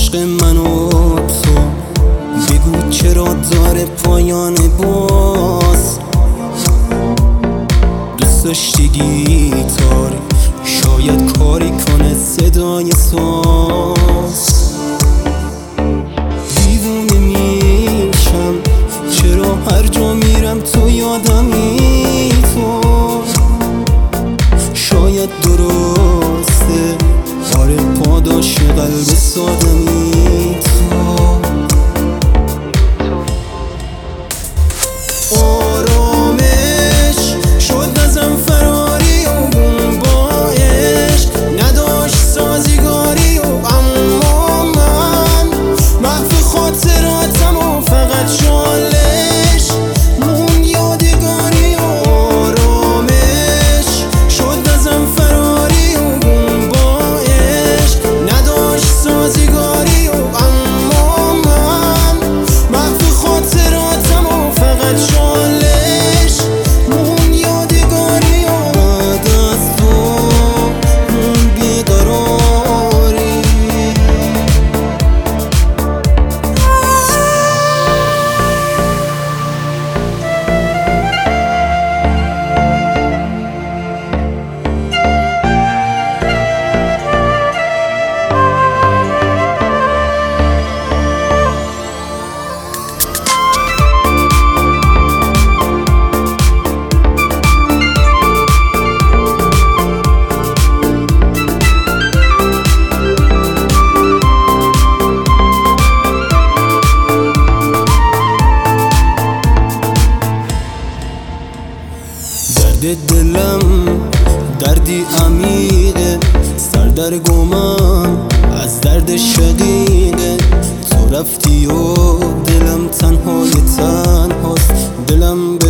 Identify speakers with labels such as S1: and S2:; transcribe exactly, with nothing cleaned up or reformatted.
S1: عشق من و تو، بگو چرا داره پایان باز؟ دوست داشتی گیتاری شاید کاری کنه صدای ساز. دیوونه میشم چرا هر جا میرم تو یادمی، تو شاید درسته آره پاداش قلب سادمی تو. آرامش شد ازم فراری و بوم با عشق نداشت سازگاری و اما من محو خاطراتم و فقط چالش مون یادگاری. و آرامش شد ازم فراری و بوم با عشق نداشت سازگاری و اما من محو خاطراتم و فقط چالش مون یادگاری. و بعد از تو مون بیقراری. درد دلم دردی عمیقه، سردرگمم از درد شقیقه. تو رفتی و دلم تنهای تنهاست، دلم